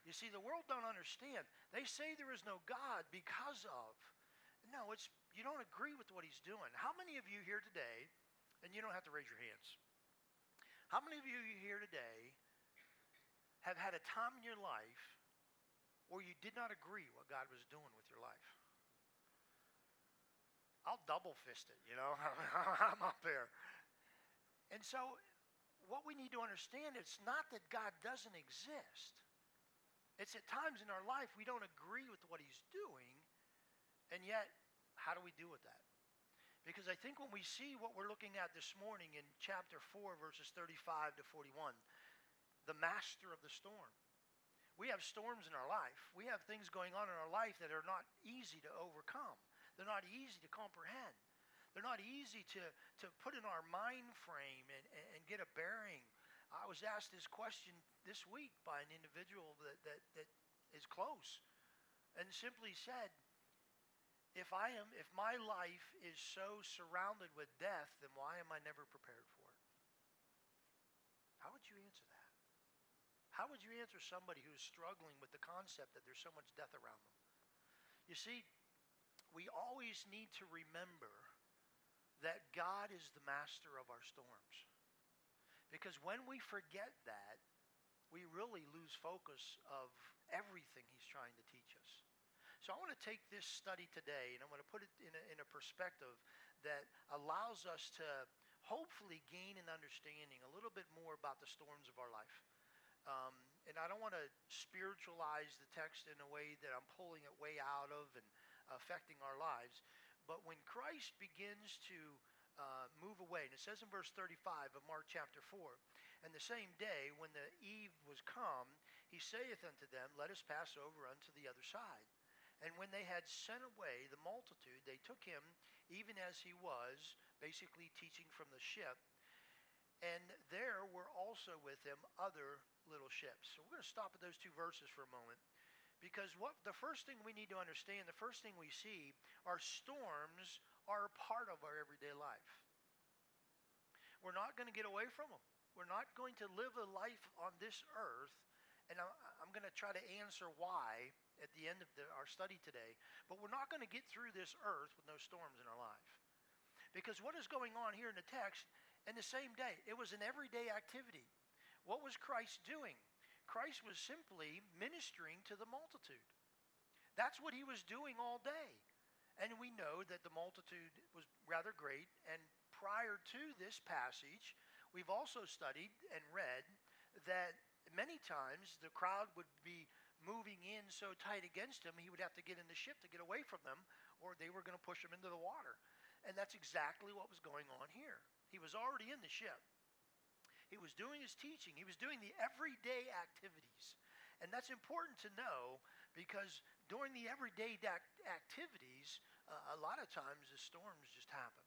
You see, the world don't understand. They say there is no God because of. No, it's you don't agree with what he's doing. How many of you here today, and you don't have to raise your hands, how many of you here today have had a time in your life where you did not agree what God was doing with your life? I'll double fist it, I'm up there. And so what we need to understand, it's not that God doesn't exist. It's at times in our life we don't agree with what he's doing, and yet, how do we deal with that? Because I think when we see what we're looking at this morning in chapter 4, verses 35 to 41, the master of the storm. We have storms in our life. We have things going on in our life that are not easy to overcome. They're not easy to comprehend. They're not easy to put in our mind frame and get a bearing. I was asked this question this week by an individual that is close and simply said, if my life is so surrounded with death, then why am I never prepared for it? How would you answer that? How would you answer somebody who is struggling with the concept that there's so much death around them? You see, we always need to remember that God is the master of our storms. Because when we forget that, we really lose focus of everything he's trying to teach us. So I want to take this study today, and I want to put it in a perspective that allows us to hopefully gain an understanding a little bit more about the storms of our life. And I don't want to spiritualize the text in a way that I'm pulling it way out of and affecting our lives. But when Christ begins to move away, and it says in verse 35 of Mark chapter 4, and the same day when the eve was come, he saith unto them, let us pass over unto the other side. And when they had sent away the multitude, they took him even as he was, basically teaching from the ship. And there were also with him other little ships. So we're going to stop at those two verses for a moment. Because the first thing we need to understand, the first thing we see, are storms are a part of our everyday life. We're not going to get away from them. We're not going to live a life on this earth, and I'm going to try to answer why at the end of our study today, but we're not going to get through this earth with no storms in our life. Because what is going on here in the text, in the same day, it was an everyday activity. What was Christ doing? Christ was simply ministering to the multitude. That's what he was doing all day. And we know that the multitude was rather great. And prior to this passage, we've also studied and read that many times the crowd would be moving in so tight against him, he would have to get in the ship to get away from them, or they were going to push him into the water. And that's exactly what was going on here. He was already in the ship. He was doing his teaching. He was doing the everyday activities. And that's important to know, because during the everyday activities, a lot of times the storms just happen.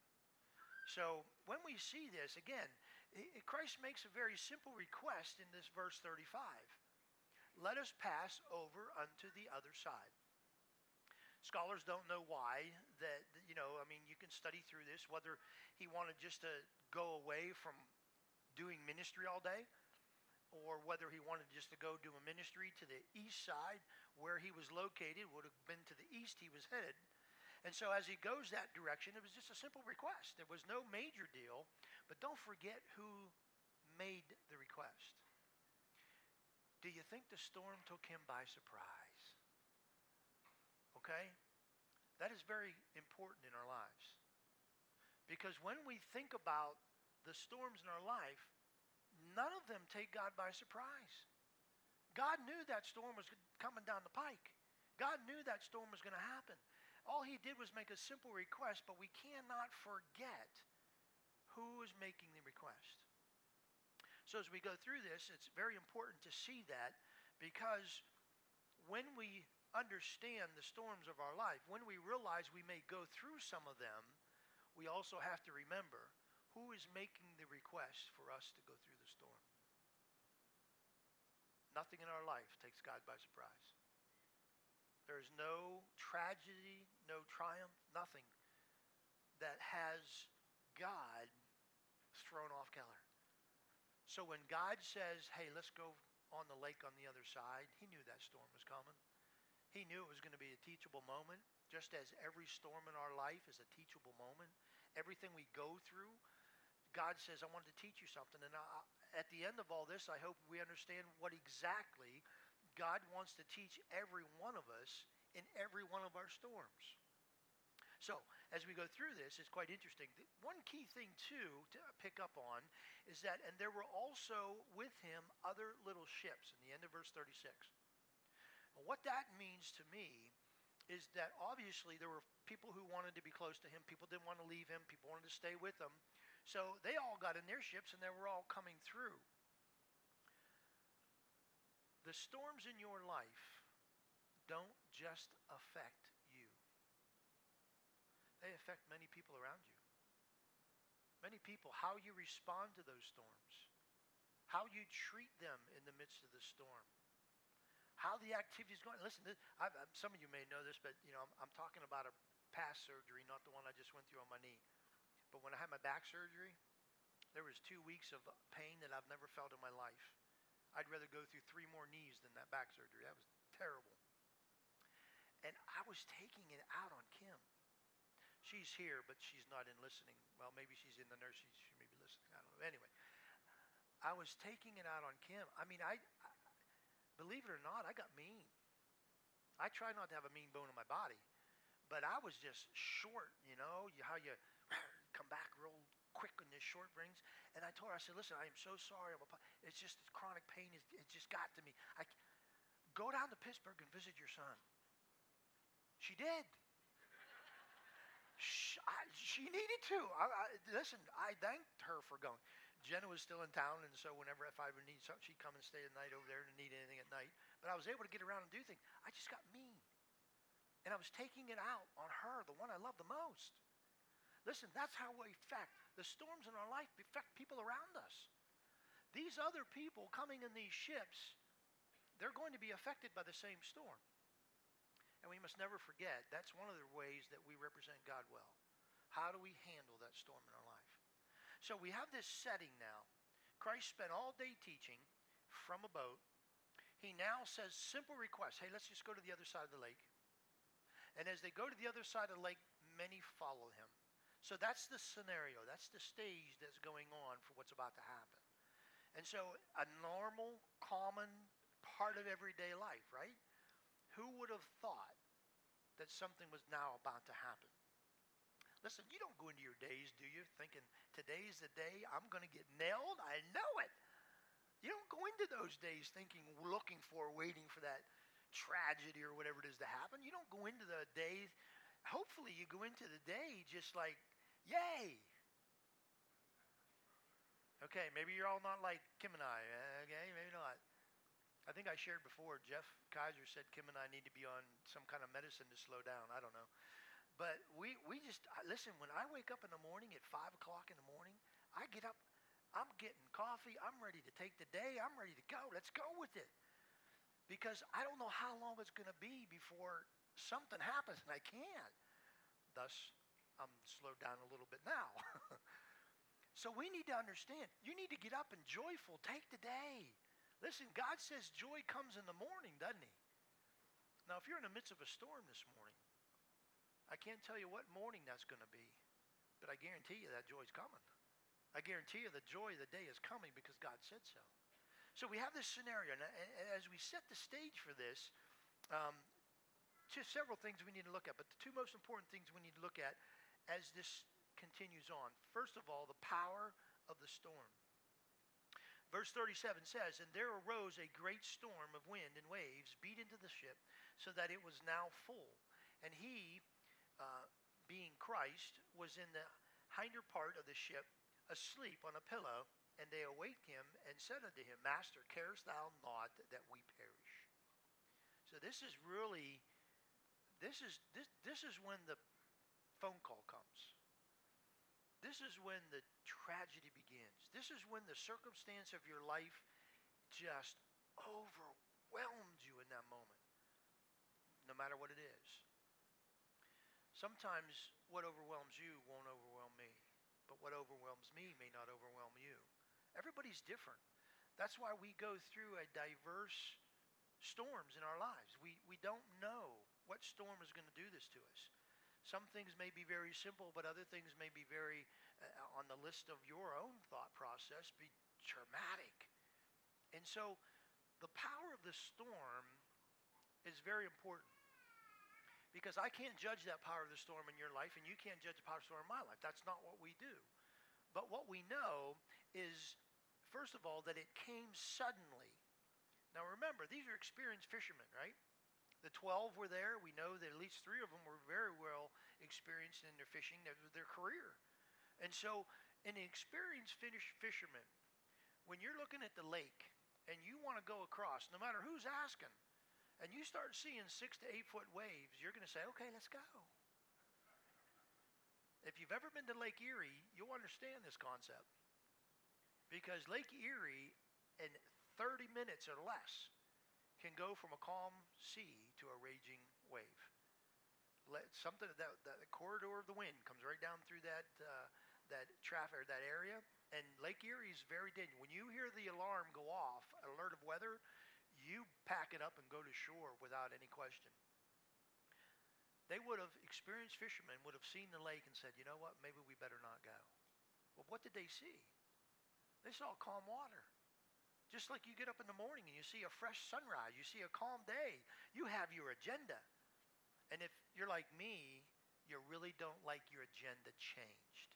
So when we see this, again, Christ makes a very simple request in this verse 35. Let us pass over unto the other side. Scholars don't know why that, you can study through this, whether he wanted just to go away from doing ministry all day, or whether he wanted just to go do a ministry to the east side where he was located, would have been to the east he was headed. And so as he goes that direction, it was just a simple request. There was no major deal, but don't forget who made the request. Do you think the storm took him by surprise? Okay? That is very important in our lives. Because when we think about the storms in our life, none of them take God by surprise. God knew that storm was coming down the pike. God knew that storm was going to happen. All he did was make a simple request, but we cannot forget who is making the request. So as we go through this, it's very important to see that, because when we understand the storms of our life, when we realize we may go through some of them, we also have to remember who is making the request for us to go through the storm. Nothing in our life takes God by surprise. There is no tragedy, no triumph, nothing that has God thrown off kilter. So when God says, hey, let's go on the lake on the other side. He knew that storm was coming. He knew it was going to be a teachable moment, just as every storm in our life is a teachable moment. Everything we go through, God says, I wanted to teach you something. And at the end of all this, I hope we understand what exactly God wants to teach every one of us in every one of our storms. So, as we go through this, it's quite interesting. One key thing, too, to pick up on is that, and there were also with him other little ships, in the end of verse 36. And what that means to me is that obviously there were people who wanted to be close to him. People didn't want to leave him. People wanted to stay with him. So they all got in their ships, and they were all coming through. The storms in your life don't just affect you. They affect many people around you. Many people, how you respond to those storms, how you treat them in the midst of the storm, how the activity is going. Listen, some of you may know this, but I'm talking about a past surgery, not the one I just went through on my knee. But when I had my back surgery, there was 2 weeks of pain that I've never felt in my life. I'd rather go through 3 more knees than that back surgery. That was terrible. And I was taking it out on Kim. She's here, but she's not in listening. Well, maybe she's in the nursery. She may be listening. I don't know. Anyway, I was taking it out on Kim. I mean, I believe it or not, I got mean. I try not to have a mean bone in my body, but I was just short, how you come back real quick on this short rings. And I told her, I said, listen, I am so sorry. It's just this chronic pain. It just got to me. Go down to Pittsburgh and visit your son. She did. She needed to. Listen, I thanked her for going. Jenna was still in town, and so whenever if I would need something, she'd come and stay the night over there and need anything at night. But I was able to get around and do things. I just got mean. And I was taking it out on her, the one I love the most. Listen, that's how we affect. The storms in our life affect people around us. These other people coming in these ships, they're going to be affected by the same storm. And we must never forget, that's one of the ways that we represent God well. How do we handle that storm in our life? So we have this setting now. Christ spent all day teaching from a boat. He now says simple requests. Hey, let's just go to the other side of the lake. And as they go to the other side of the lake, many follow him. So that's the scenario. That's the stage that's going on for what's about to happen. And so a normal, common part of everyday life, right? Who would have thought that something was now about to happen? Listen, you don't go into your days, do you, thinking, today's the day I'm going to get nailed? I know it. You don't go into those days thinking, looking for, waiting for that tragedy or whatever it is to happen. You don't go into the day, hopefully you go into the day just like, yay. Okay, maybe you're all not like Kim and I. Okay, maybe not. I think I shared before, Jeff Kaiser said Kim and I need to be on some kind of medicine to slow down. I don't know. But we just, listen, when I wake up in the morning at 5 o'clock in the morning, I get up, I'm getting coffee, I'm ready to take the day, I'm ready to go. Let's go with it. Because I don't know how long it's going to be before something happens and I can't. Thus, I'm slowed down a little bit now. So we need to understand, you need to get up and joyful, take the day. Listen, God says joy comes in the morning, doesn't he? Now, if you're in the midst of a storm this morning, I can't tell you what morning that's going to be, but I guarantee you that joy's coming. I guarantee you the joy of the day is coming because God said so. So we have this scenario, and as we set the stage for this, just several things we need to look at, but the 2 most important things we need to look at as this continues on. First of all, the power of the storm. Verse 37 says, and there arose a great storm of wind and waves beat into the ship so that it was now full. And he, being Christ, was in the hinder part of the ship asleep on a pillow. And they awaked him and said unto him, Master, carest thou not that we perish? So this is really, this is when the phone call comes. This is when the tragedy begins. This is when the circumstance of your life just overwhelmed you in that moment, no matter what it is. Sometimes what overwhelms you won't overwhelm me, but what overwhelms me may not overwhelm you. Everybody's different. That's why we go through a diverse storms in our lives. We don't know what storm is going to do this to us. Some things may be very simple, but other things may be very, on the list of your own thought process, be traumatic. And so the power of the storm is very important, because I can't judge that power of the storm in your life, and you can't judge the power of the storm in my life. That's not what we do. But what we know is, first of all, that it came suddenly. Now remember, these are experienced fishermen, right? The 12 were there. We know that at least 3 of them were very well experienced in their fishing. That was their career. And so an experienced fisherman, when you're looking at the lake and you want to go across, no matter who's asking, and you start seeing 6 to 8 foot waves, you're going to say, okay, let's go. If you've ever been to Lake Erie, you'll understand this concept. Because Lake Erie, in 30 minutes or less, can go from a calm sea to a raging wave. Something that corridor of the wind comes right down through that traffic or that area, and Lake Erie is very dangerous. When you hear the alarm go off, alert of weather, you pack it up and go to shore without any question. Experienced fishermen would have seen the lake and said, you know what, maybe we better not go. Well, what did they see? They saw calm water. Just like you get up in the morning and you see a fresh sunrise, you see a calm day, you have your agenda. And if you're like me, you really don't like your agenda changed.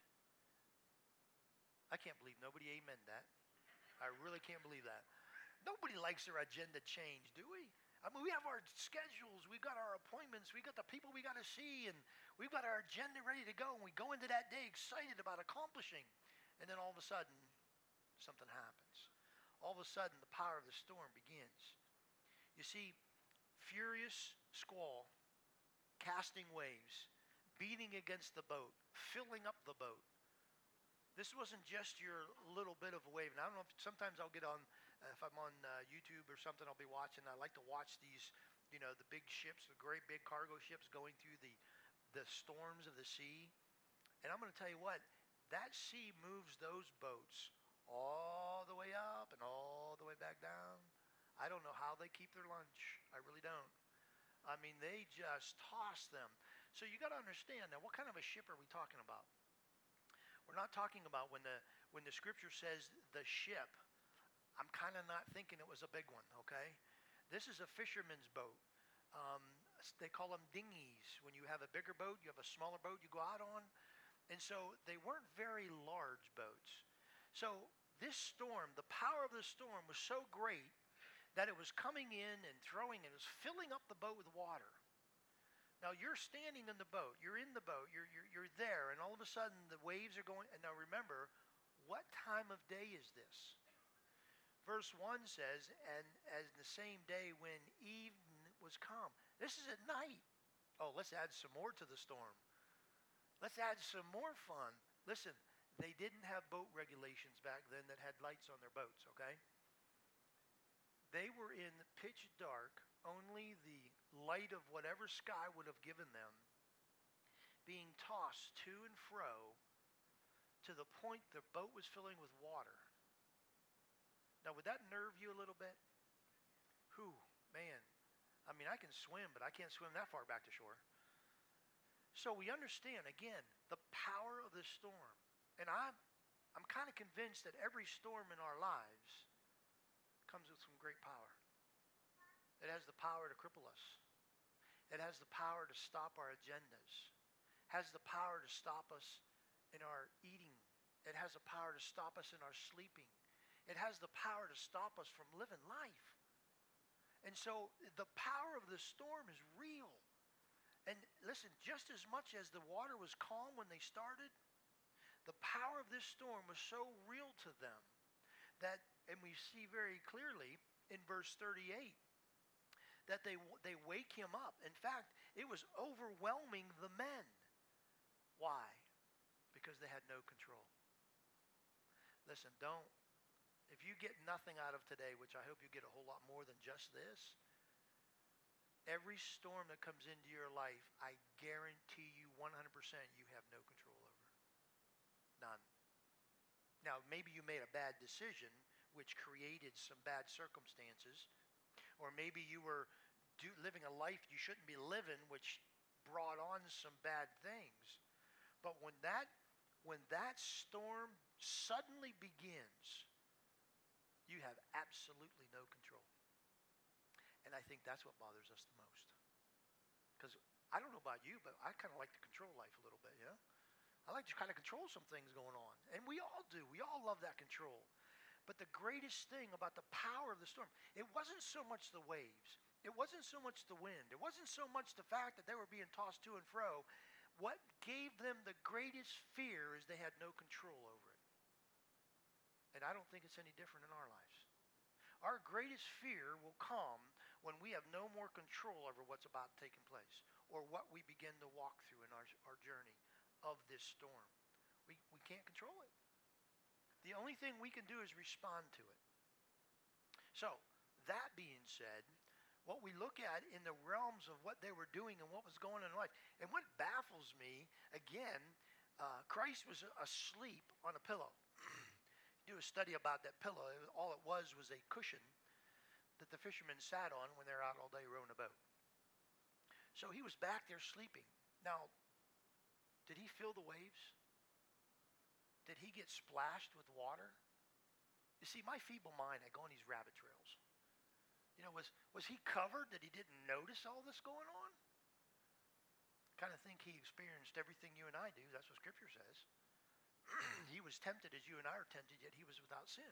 I can't believe nobody amen that. I really can't believe that. Nobody likes their agenda changed, do we? I mean, we have our schedules, we've got our appointments, we've got the people we got to see, and we've got our agenda ready to go, and we go into that day excited about accomplishing. And then all of a sudden, something happens. All of a sudden, the power of the storm begins. You see, furious squall, casting waves, beating against the boat, filling up the boat. This wasn't just your little bit of a wave. And I don't know if sometimes I'll get on, if I'm on YouTube or something, I'll be watching. I like to watch these, the big ships, the great big cargo ships going through the storms of the sea. And I'm going to tell you what, that sea moves those boats all the way up and all the way back down. I don't know how they keep their lunch. I really don't. I mean, they just toss them. So you got to understand now, what kind of a ship are we talking about? We're not talking about when the scripture says the ship. I'm kind of not thinking it was a big one, okay? This is a fisherman's boat. They call them dinghies. When you have a bigger boat, you have a smaller boat you go out on. And so they weren't very large boats. So this storm, the power of the storm was so great that it was coming in and throwing, it was filling up the boat with water. Now you're standing in the boat, you're in the boat, you're there, and all of a sudden the waves are going. And now remember, what time of day is this? Verse 1 says, and as the same day when evening was come. This is at night. Oh, let's add some more to the storm. Let's add some more fun. Listen, they didn't have boat regulations back then that had lights on their boats, okay? They were in pitch dark, only the light of whatever sky would have given them, being tossed to and fro to the point the boat was filling with water. Now, would that nerve you a little bit? Whew, man. I mean, I can swim, but I can't swim that far back to shore. So we understand, again, the power of the storm. And I'm kind of convinced that every storm in our lives comes with some great power. It has the power to cripple us. It has the power to stop our agendas. It has the power to stop us in our eating. It has the power to stop us in our sleeping. It has the power to stop us from living life. And so the power of the storm is real. And listen, just as much as the water was calm when they started, the power of this storm was so real to them that, and we see very clearly in verse 38, that they wake him up. In fact, it was overwhelming the men. Why? Because they had no control. Listen, if you get nothing out of today, which I hope you get a whole lot more than just this, every storm that comes into your life, I guarantee you 100% you have no control over. None. Now, maybe you made a bad decision which created some bad circumstances. Or maybe you were living a life you shouldn't be living, which brought on some bad things. But when that storm suddenly begins, you have absolutely no control. And I think that's what bothers us the most. Because I don't know about you, but I kind of like to control life a little bit, you know? I like to kind of control some things going on. And we all do. We all love that control. But the greatest thing about the power of the storm, it wasn't so much the waves. It wasn't so much the wind. It wasn't so much the fact that they were being tossed to and fro. What gave them the greatest fear is they had no control over it. And I don't think it's any different in our lives. Our greatest fear will come when we have no more control over what's about taking place or what we begin to walk through in our journey of this storm. We can't control it. The only thing we can do is respond to it. So, that being said, what we look at in the realms of what they were doing and what was going on in life, and what baffles me, again, Christ was asleep on a pillow. Do a study about that pillow. All it was a cushion that the fishermen sat on when they're out all day rowing a boat. So he was back there sleeping. Now, did he feel the waves? Did he get splashed with water? You see, my feeble mind, I go on these rabbit trails. You know, was he covered that he didn't notice all this going on? I kind of think he experienced everything you and I do. That's what Scripture says. He was tempted as you and I are tempted, yet he was without sin.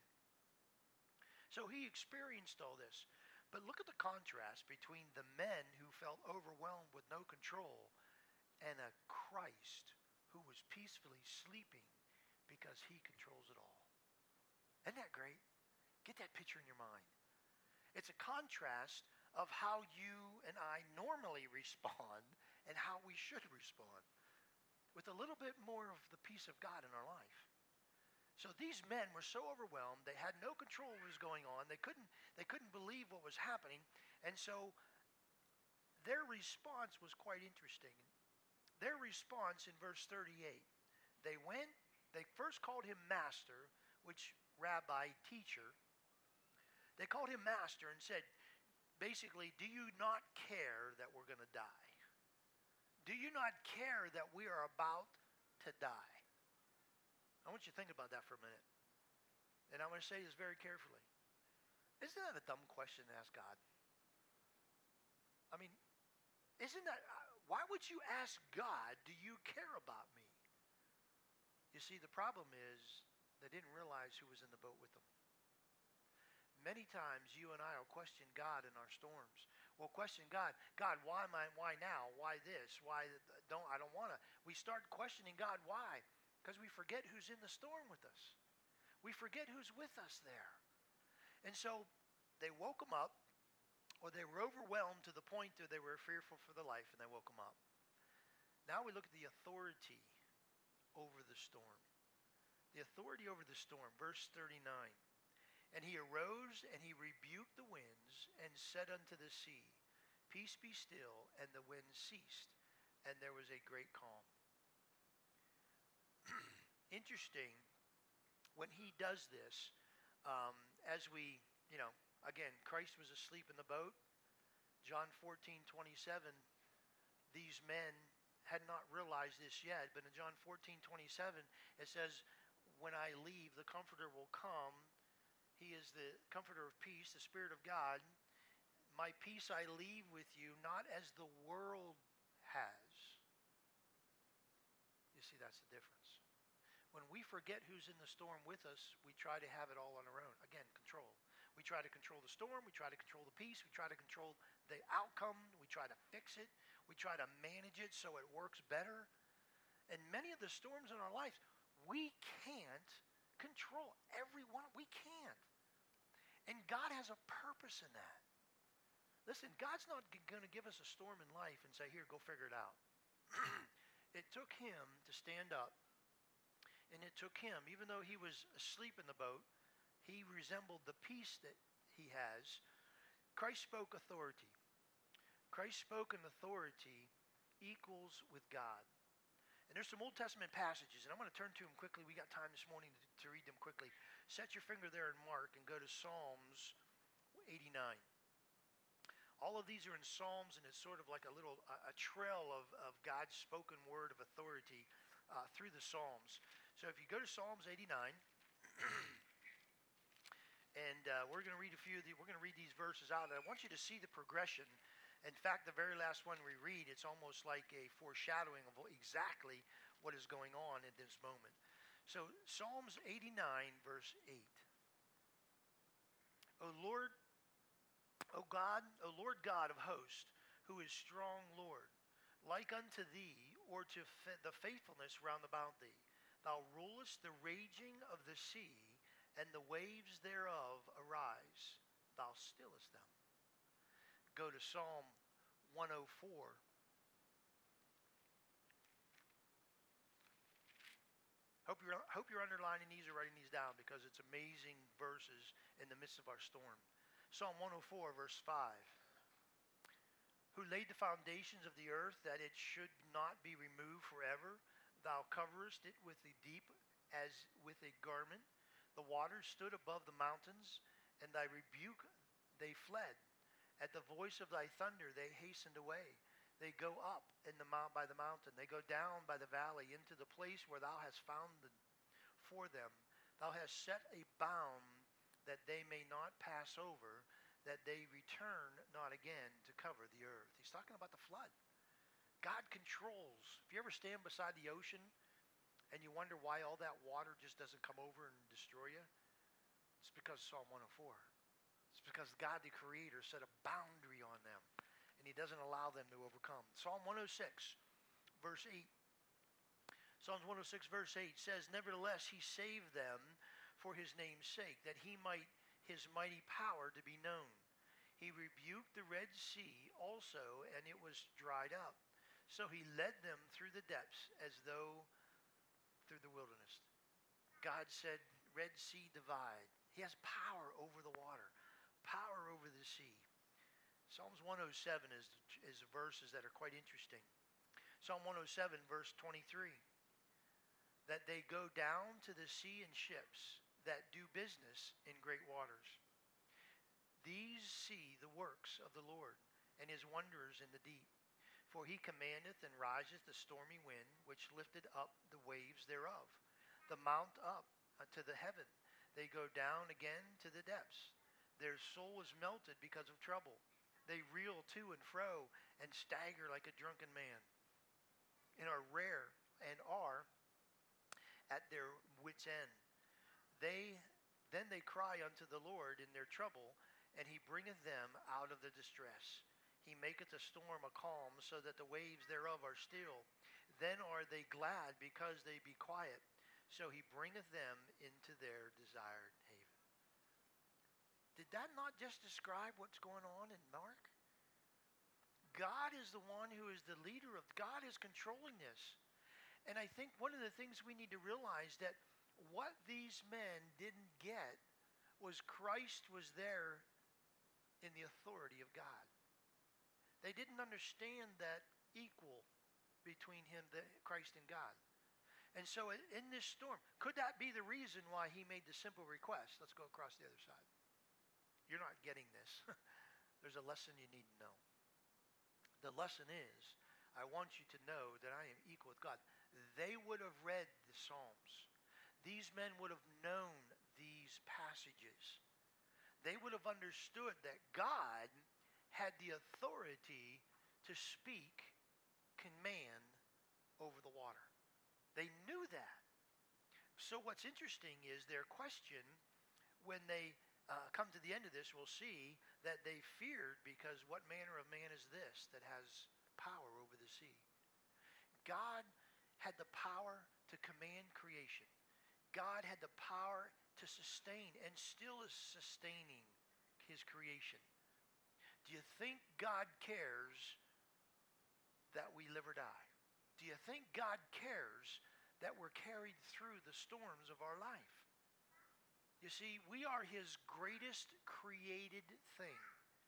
So he experienced all this. But look at the contrast between the men who felt overwhelmed with no control and a Christ who was peacefully sleeping because he controls it all. Isn't that great? Get that picture in your mind. It's a contrast of how you and I normally respond and how we should respond, with a little bit more of the peace of God in our life. So these men were so overwhelmed, they had no control of what was going on. They couldn't believe what was happening. And so their response was quite interesting. Their response in verse 38, they first called him master, which rabbi, teacher. They called him master and said, basically, do you not care that we're going to die? Do you not care that we are about to die? I want you to think about that for a minute. And I want to say this very carefully. Isn't that a dumb question to ask God? I mean, why would you ask God, do you care about me? You see, the problem is they didn't realize who was in the boat with them. Many times you and I will question God in our storms. We'll question God. God, why now? Why this? I don't want to. We start questioning God. Why? Because we forget who's in the storm with us. We forget who's with us there. And so they woke him up, or they were overwhelmed to the point that they were fearful for their life, and they woke him up. Now we look at the authority over the storm. The authority over the storm. Verse 39. And he arose and he rebuked the winds and said unto the sea, Peace be still, and the wind ceased, and there was a great calm. Interesting, when he does this, as we, again, Christ was asleep in the boat. John 14:27, these men had not realized this yet, but in John 14:27, it says, when I leave, the Comforter will come. He is the Comforter of peace, the Spirit of God. My peace I leave with you, not as the world has. You see, that's the difference. When we forget who's in the storm with us, we try to have it all on our own. Again, control. We try to control the storm. We try to control the peace. We try to control the outcome. We try to fix it. We try to manage it so it works better. And many of the storms in our life, we can't control. Every one, we can't. And God has a purpose in that. Listen, God's not going to give us a storm in life and say, here, go figure it out. It took him to stand up. And it took him, even though he was asleep in the boat, he resembled the peace that he has. Christ spoke authority. Christ spoke an authority equals with God. And there's some Old Testament passages, and I'm going to turn to them quickly. We got time this morning to read them quickly. Set your finger there in Mark and go to Psalms 89. All of these are in Psalms, and it's sort of like a trail of God's spoken word of authority through the Psalms. So if you go to Psalms 89, and we're going to read we're going to read these verses out. And I want you to see the progression. In fact, the very last one we read, it's almost like a foreshadowing of exactly what is going on at this moment. So Psalms 89, verse 8. O Lord, O God, O Lord God of hosts, who is strong, Lord, like unto thee, or to the faithfulness round about thee. Thou rulest the raging of the sea, and the waves thereof arise. Thou stillest them. Go to Psalm 104. Hope you're underlining these or writing these down, because it's amazing verses in the midst of our storm. Psalm 104, verse 5. Who laid the foundations of the earth, that it should not be removed forever? Thou coverest it with the deep as with a garment. The waters stood above the mountains, and thy rebuke they fled. At the voice of thy thunder they hastened away. They go up by the mountain. They go down by the valley into the place where thou hast founded for them. Thou hast set a bound that they may not pass over, that they return not again to cover the earth. He's talking about the flood. God controls. If you ever stand beside the ocean and you wonder why all that water just doesn't come over and destroy you, it's because of Psalm 104. It's because God the Creator set a boundary on them, and He doesn't allow them to overcome. Psalm 106, verse 8. Psalms 106, verse 8 says, Nevertheless He saved them for His name's sake, that He might His mighty power to be known. He rebuked the Red Sea also, and it was dried up. So He led them through the depths as though through the wilderness. God said, Red Sea divide. He has power over the water, power over the sea. Psalms 107 is verses that are quite interesting. Psalm 107, verse 23. That they go down to the sea in ships, that do business in great waters. These see the works of the Lord, and His wonders in the deep. For He commandeth and riseth the stormy wind, which lifted up the waves thereof. The mount up to the heaven. They go down again to the depths. Their soul is melted because of trouble. They reel to and fro, and stagger like a drunken man, and are at their wits' end. Then they cry unto the Lord in their trouble, and He bringeth them out of the distress. He maketh a storm a calm, so that the waves thereof are still. Then are they glad, because they be quiet. So He bringeth them into their desired haven. Did that not just describe what's going on in Mark? God is the one who is the leader of. God is controlling this. And I think one of the things we need to realize, that what these men didn't get was Christ was there in the authority of God. They didn't understand that equal between Christ and God. And so in this storm, could that be the reason why He made the simple request? Let's go across the other side. You're not getting this. There's a lesson you need to know. The lesson is, I want you to know that I am equal with God. They would have read the Psalms. These men would have known these passages. They would have understood that God had the authority to speak command over the water. They knew that. So what's interesting is their question, when they come to the end of this, we'll see that they feared, because what manner of man is this that has power over the sea? God had the power to command creation. God had the power to sustain, and still is sustaining His creation. Do you think God cares that we live or die? Do you think God cares that we're carried through the storms of our life? You see, we are His greatest created thing.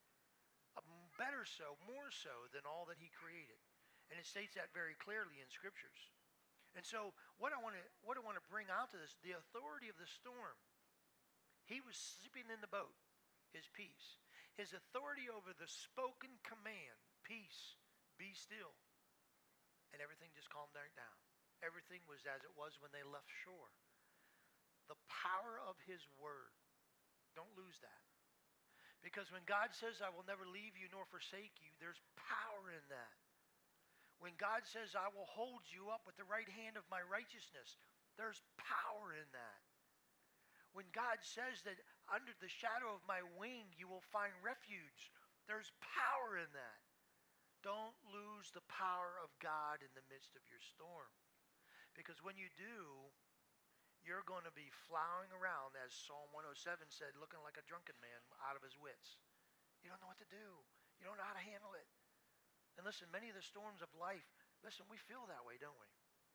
Better so, more so than all that He created. And it states that very clearly in Scriptures. And so what I want to bring out to this, the authority of the storm. He was sleeping in the boat, his peace. His authority over the spoken command, peace, be still. And everything just calmed down. Everything was as it was when they left shore. The power of his word. Don't lose that. Because when God says, I will never leave you nor forsake you, there's power in that. When God says, I will hold you up with the right hand of my righteousness, there's power in that. When God says that under the shadow of my wing you will find refuge, there's power in that. Don't lose the power of God in the midst of your storm. Because when you do, you're going to be plowing around, as Psalm 107 said, looking like a drunken man out of his wits. You don't know what to do. You don't know how to handle it. And listen, many of the storms of life, listen, we feel that way, don't we?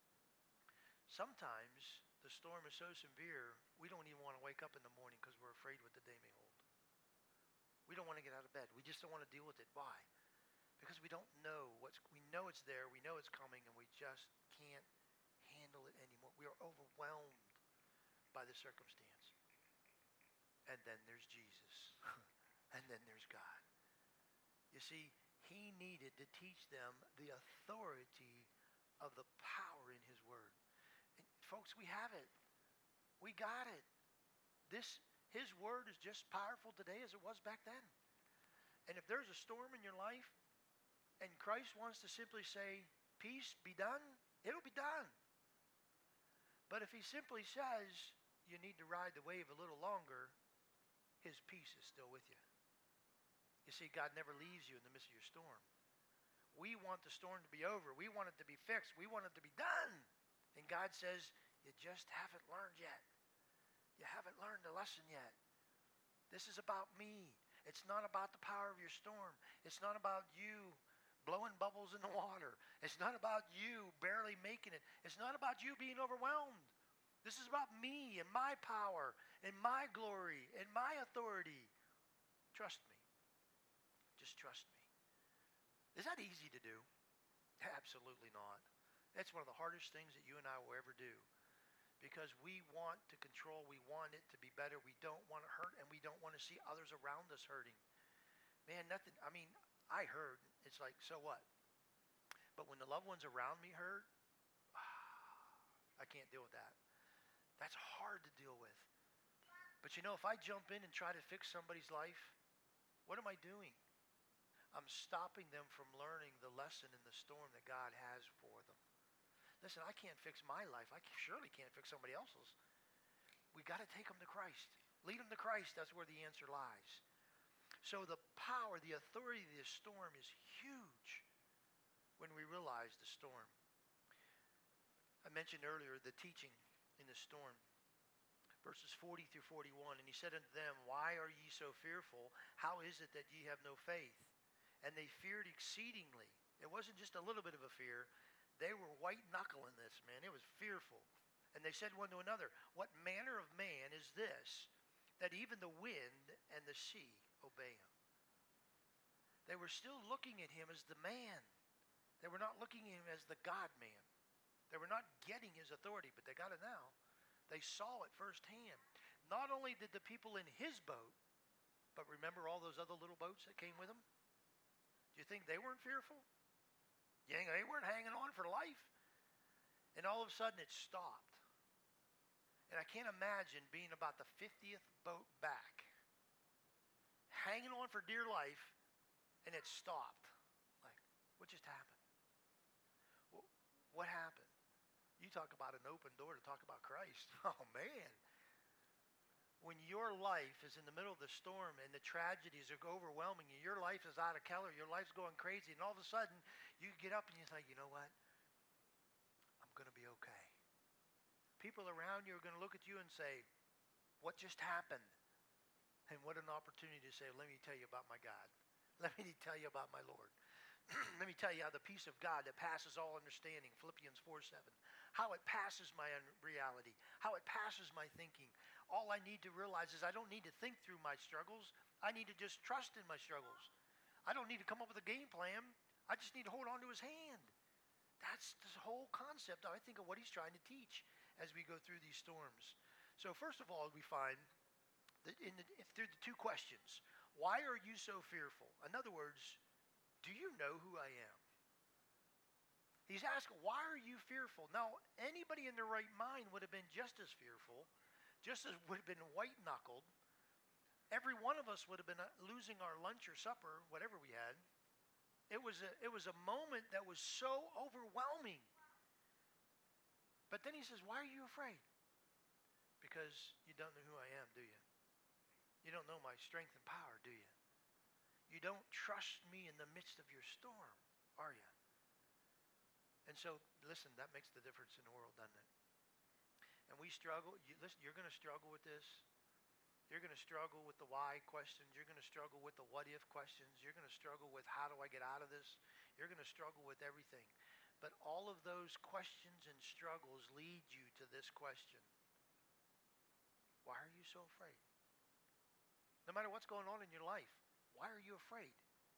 Sometimes the storm is so severe, we don't even want to wake up in the morning because we're afraid what the day may hold. We don't want to get out of bed. We just don't want to deal with it. Why? Because we don't know we know it's there, we know it's coming, and we just can't handle it anymore. We are overwhelmed by the circumstance. And then there's Jesus. And then there's God. You see, he needed to teach them the authority of the power in his word. And folks, we have it. We got it. His word is just powerful today as it was back then. And if there's a storm in your life and Christ wants to simply say, peace, be done, it'll be done. But if he simply says, you need to ride the wave a little longer, his peace is still with you. You see, God never leaves you in the midst of your storm. We want the storm to be over. We want it to be fixed. We want it to be done. And God says, you just haven't learned yet. You haven't learned the lesson yet. This is about me. It's not about the power of your storm. It's not about you blowing bubbles in the water. It's not about you barely making it. It's not about you being overwhelmed. This is about me and my power and my glory and my authority. Trust me. Just trust me. Is that easy to do? Absolutely not. That's one of the hardest things that you and I will ever do. Because we want to control, we want it to be better, we don't want to hurt, and we don't want to see others around us hurting. Man, I hurt. It's like, so what? But when the loved ones around me hurt, I can't deal with that. That's hard to deal with. But you know, if I jump in and try to fix somebody's life, what am I doing? I'm stopping them from learning the lesson in the storm that God has for them. Listen, I can't fix my life. I surely can't fix somebody else's. We got to take them to Christ. Lead them to Christ. That's where the answer lies. So the power, the authority of this storm is huge when we realize the storm. I mentioned earlier the teaching in the storm. Verses 40 through 41. And he said unto them, why are ye so fearful? How is it that ye have no faith? And they feared exceedingly. It wasn't just a little bit of a fear. They were white-knuckling this, man. It was fearful. And they said one to another, what manner of man is this, that even the wind and the sea obey him? They were still looking at him as the man. They were not looking at him as the God-man. They were not getting his authority, but they got it now. They saw it firsthand. Not only did the people in his boat, but remember all those other little boats that came with him? Do you think they weren't fearful? They weren't hanging on for life. And all of a sudden it stopped. And I can't imagine being about the 50th boat back, hanging on for dear life, and it stopped. Like, what just happened? What happened? You talk about an open door to talk about Christ. Oh, man. When your life is in the middle of the storm and the tragedies are overwhelming you, your life is out of color, your life's going crazy, and all of a sudden you get up and you say, you know what? I'm going to be okay. People around you are going to look at you and say, what just happened? And what an opportunity to say, let me tell you about my God. Let me tell you about my Lord. Let me tell you how the peace of God that passes all understanding, Philippians 4:7, how it passes my reality, how it passes my thinking. All I need to realize is I don't need to think through my struggles. I need to just trust in my struggles. I don't need to come up with a game plan. I just need to hold on to his hand. That's the whole concept, I think, of what he's trying to teach as we go through these storms. So first of all, we find that through the two questions, why are you so fearful? In other words, do you know who I am? He's asking, why are you fearful? Now, anybody in their right mind would have been just as fearful, just as would have been white-knuckled. Every one of us would have been losing our lunch or supper, whatever we had. It was a moment that was so overwhelming. But then he says, why are you afraid? Because you don't know who I am, do you? You don't know my strength and power, do you? You don't trust me in the midst of your storm, are you? And so, listen, that makes the difference in the world, doesn't it? And we struggle. Listen, you're going to struggle with this. You're going to struggle with the why questions. You're going to struggle with the what if questions. You're going to struggle with how do I get out of this? You're going to struggle with everything. But all of those questions and struggles lead you to this question. Why are you so afraid? No matter what's going on in your life, why are you afraid?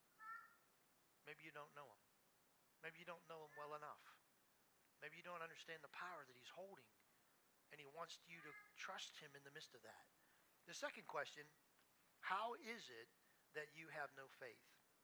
Maybe you don't know him. Maybe you don't know him well enough. Maybe you don't understand the power that he's holding. And he wants you to trust him in the midst of that. The second question, how is it that you have no faith?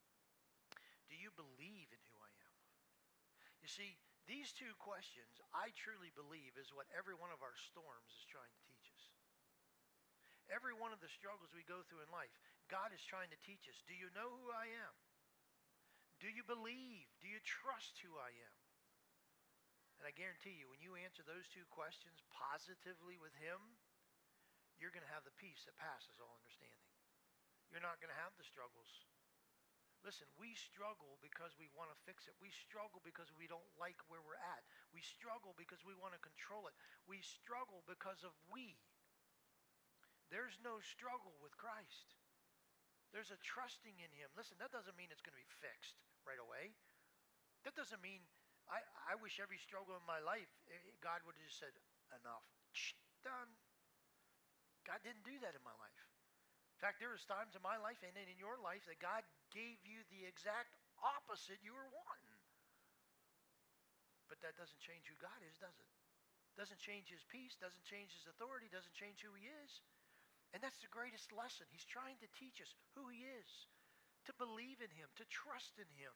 Do you believe in who I am? You see, these two questions, I truly believe, is what every one of our storms is trying to teach us. Every one of the struggles we go through in life, God is trying to teach us, do you know who I am? Do you believe? Do you trust who I am? And I guarantee you, when you answer those two questions positively with him, you're going to have the peace that passes all understanding. You're not going to have the struggles. Listen, we struggle because we want to fix it. We struggle because we don't like where we're at. We struggle because we want to control it. We struggle because of we. There's no struggle with Christ. There's a trusting in him. Listen, that doesn't mean it's going to be fixed right away. That doesn't mean, I wish every struggle in my life, God would have just said, enough. Done. God didn't do that in my life. In fact, there was times in my life and in your life that God gave you the exact opposite you were wanting. But that doesn't change who God is, does it? Doesn't change his peace, doesn't change his authority, doesn't change who he is. And that's the greatest lesson. He's trying to teach us who he is, to believe in him, to trust in him.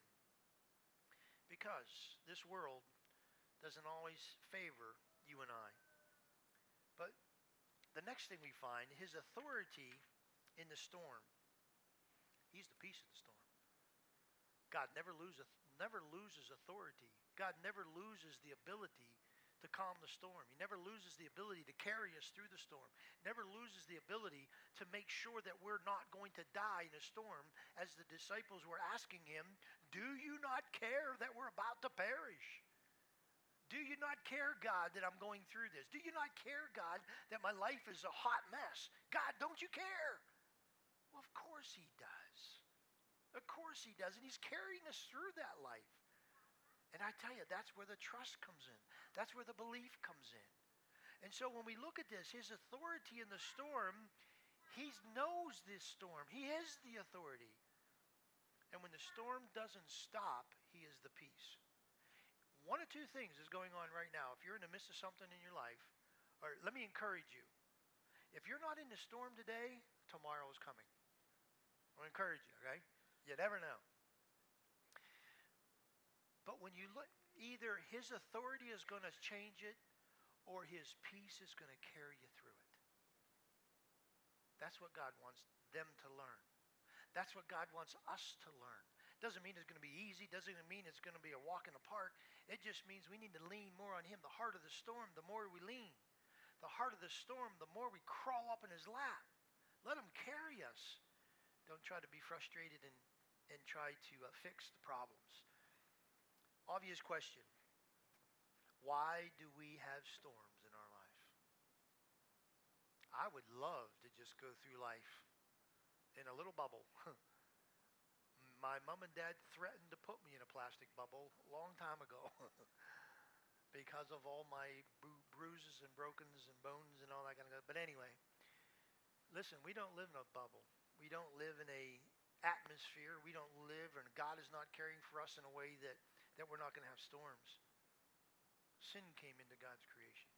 Because this world doesn't always favor you and I. But the next thing we find, his authority in the storm. He's the peace of the storm. God never loses authority. God never loses the ability to calm the storm. He never loses the ability to carry us through the storm. Never loses the ability to make sure that we're not going to die in a storm, as the disciples were asking him, do you not care that we're about to perish? Do you not care, God, that I'm going through this? Do you not care, God, that my life is a hot mess? God, don't you care? Well, of course he does. Of course he does. And he's carrying us through that life. And I tell you, that's where the trust comes in. That's where the belief comes in. And so when we look at this, his authority in the storm, he knows this storm. He is the authority. And when the storm doesn't stop, he is the peace. One of two things is going on right now. If you're in the midst of something in your life, or let me encourage you. If you're not in the storm today, tomorrow is coming. I'll encourage you, okay? You never know. But when you look, either his authority is going to change it or his peace is going to carry you through it. That's what God wants them to learn. That's what God wants us to learn. Doesn't mean it's going to be easy. Doesn't mean it's going to be a walk in the park. It just means we need to lean more on him. The heart of the storm, the more we lean. The heart of the storm, the more we crawl up in his lap. Let him carry us. Don't try to be frustrated and try to fix the problems. Obvious question. Why do we have storms in our life? I would love to just go through life in a little bubble. My mom and dad threatened to put me in a plastic bubble a long time ago because of all my bruises and brokens and bones and all that kind of stuff. But anyway, listen, we don't live in a bubble. We don't live in a atmosphere. We don't live, and God is not caring for us in a way that we're not going to have storms. sin came into God's creation.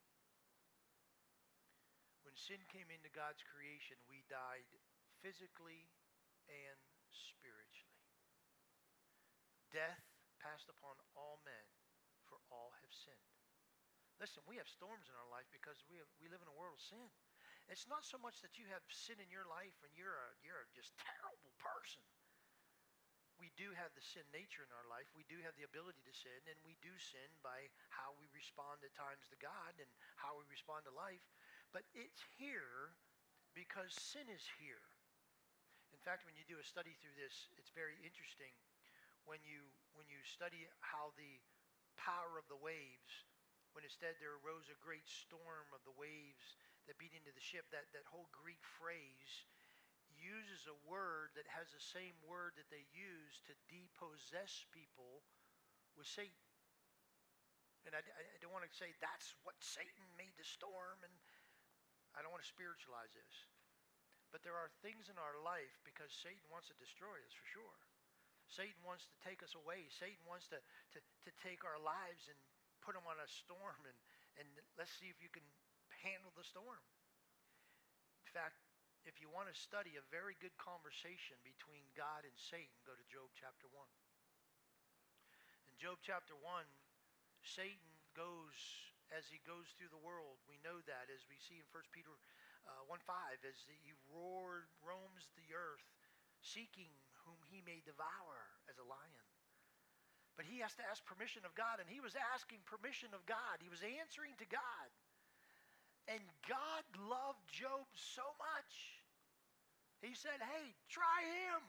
When sin came into God's creation, we died physically and spiritually. Death passed upon all men, for all have sinned. Listen, we have storms in our life because we live in a world of sin. It's not so much that you have sin in your life and you're a just terrible person. We do have the sin nature in our life. We do have the ability to sin, and we do sin by how we respond at times to God and how we respond to life. But it's here because sin is here. In fact, when you do a study through this, it's very interesting when you study how the power of the waves, when instead there arose a great storm of the waves that beat into the ship, that whole Greek phrase uses a word that has the same word that they use to depossess people with Satan. And I don't want to say that's what Satan made the storm, and I don't want to spiritualize this. But there are things in our life because Satan wants to destroy us for sure. Satan wants to take us away. Satan wants to take our lives and put them on a storm, and let's see if you can handle the storm. In fact, if you want to study a very good conversation between God and Satan, go to Job chapter 1. In Job chapter 1, Satan goes, as he goes through the world, we know that as we see in 1 Peter 1:5, as he roams the earth, seeking whom he may devour as a lion. But he has to ask permission of God, and he was asking permission of God. He was answering to God. And God loved Job so much. He said, hey, try him.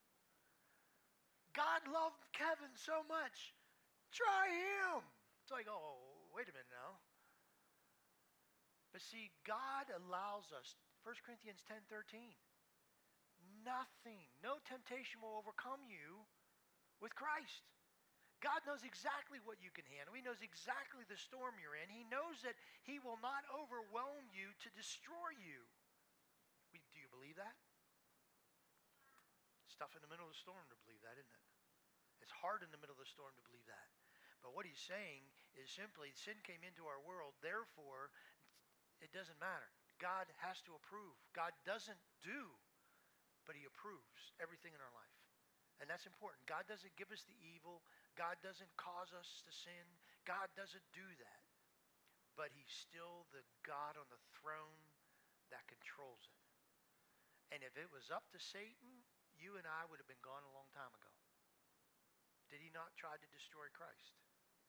God loved Kevin so much. Try him. It's like, oh, wait a minute now. But see, God allows us, 1 Corinthians 10:13, nothing, no temptation will overcome you with Christ. God knows exactly what you can handle. He knows exactly the storm you're in. He knows that he will not overwhelm you to destroy you. Do you believe that? It's tough in the middle of the storm to believe that, isn't it? It's hard in the middle of the storm to believe that. But what he's saying is simply sin came into our world, therefore it doesn't matter. God has to approve. God doesn't do, but he approves everything in our life. And that's important. God doesn't give us the evil. God doesn't cause us to sin. God doesn't do that. But he's still the God on the throne that controls it. And if it was up to Satan, you and I would have been gone a long time ago. Did he not try to destroy Christ?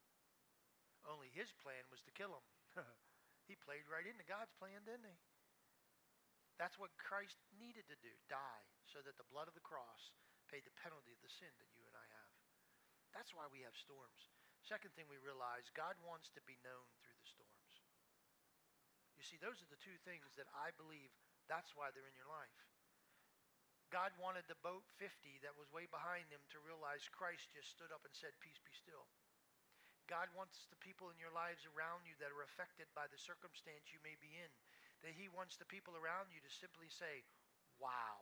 Only his plan was to kill him. He played right into God's plan, didn't he? That's what Christ needed to do, die, so that the blood of the cross paid the penalty of the sin that you and I have. That's why we have storms. Second thing we realize, God wants to be known through the storms. You see, those are the two things that I believe that's why they're in your life. God wanted the boat 50 that was way behind him to realize Christ just stood up and said, peace be still. God wants the people in your lives around you that are affected by the circumstance you may be in, that he wants the people around you to simply say, wow,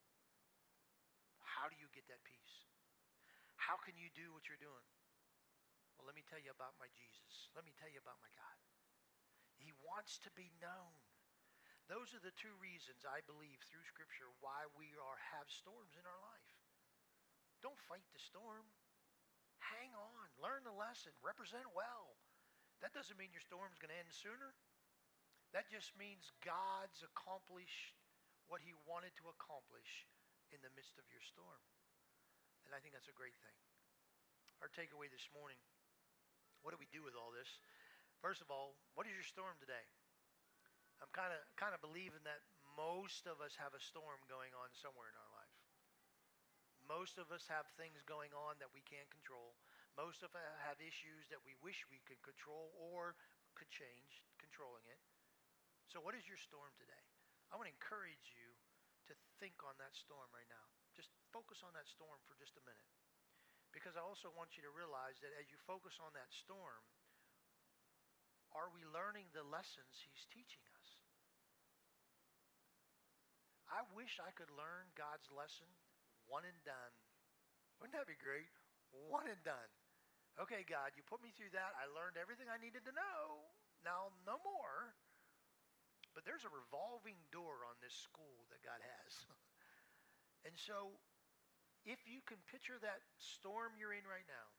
how do you get that peace? How can you do what you're doing? Well, let me tell you about my Jesus. Let me tell you about my God. He wants to be known. Those are the two reasons I believe through Scripture why we have storms in our life. Don't fight the storm. Hang on. Learn the lesson. Represent well. That doesn't mean your storm's going to end sooner. That just means God's accomplished what he wanted to accomplish in the midst of your storm. And I think that's a great thing. Our takeaway this morning, what do we do with all this? First of all, what is your storm today? I'm kind of believing that most of us have a storm going on somewhere in our life. Most of us have things going on that we can't control. Most of us have issues that we wish we could control or could change controlling it. So what is your storm today? I want to encourage you to think on that storm right now. Just focus on that storm for just a minute. Because I also want you to realize that as you focus on that storm, are we learning the lessons he's teaching us? I wish I could learn God's lesson one and done. Wouldn't that be great? One and done. Okay, God, you put me through that. I learned everything I needed to know. Now, no more. But there's a revolving door on this school that God has. And so, if you can picture that storm you're in right now,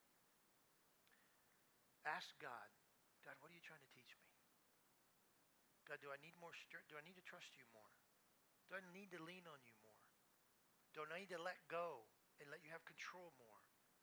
ask God, God, what are you trying to teach me? God, do I need more strength? Do I need to trust you more? Do I need to lean on you more? Do I need to let go and let you have control more?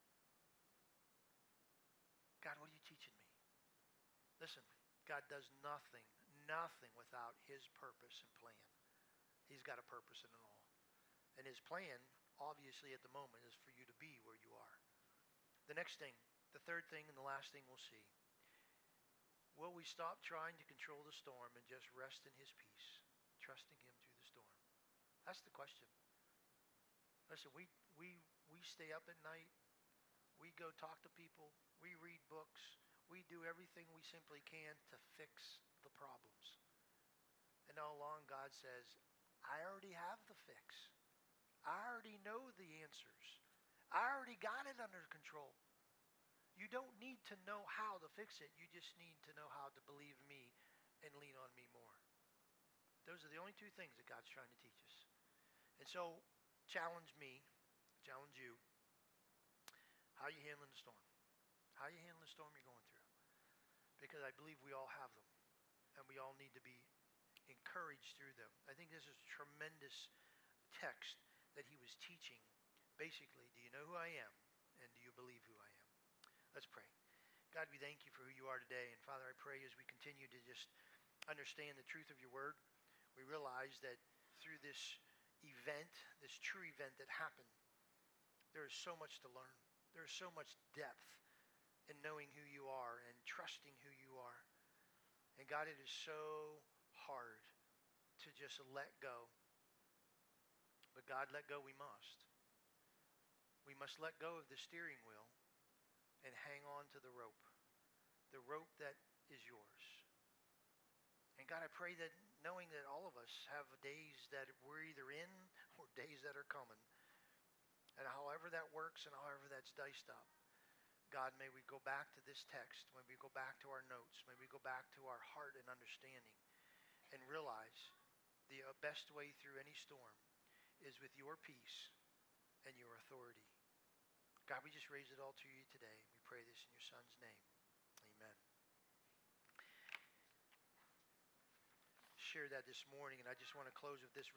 God, what are you teaching me? Listen, God does nothing without his purpose and plan. He's got a purpose in it all. And his plan, obviously at the moment, is for you to be where you are. The next thing, the third thing and the last thing we'll see. Will we stop trying to control the storm and just rest in his peace, trusting him through the storm? That's the question. Listen, we stay up at night. We go talk to people. We read books. We do everything we simply can to fix the problems. And all along God says, I already have the fix. I already know the answers. I already got it under control. You don't need to know how to fix it. You just need to know how to believe me and lean on me more. Those are the only two things that God's trying to teach us. And so, challenge me, challenge you. How are you handling the storm? How are you handling the storm you're going through? Because I believe we all have them. And we all need to be encouraged through them. I think this is a tremendous text that he was teaching. Basically, do you know who I am? And do you believe who I am? Let's pray. God, we thank you for who you are today. And Father, I pray as we continue to just understand the truth of your word, we realize that through this event, this true event that happened, there is so much to learn. There is so much depth in knowing who you are and trusting who you are. And God, it is so hard to just let go. But God, let go we must. We must let go of the steering wheel and hang on to the rope that is yours. And God, I pray that knowing that all of us have days that we're either in or days that are coming, and however that works and however that's diced up, God, may we go back to this text, may we go back to our notes, may we go back to our heart and understanding and realize the best way through any storm is with your peace and your authority. God, we just raise it all to you today. We pray this in your son's name. Amen. Share that this morning, and I just want to close with this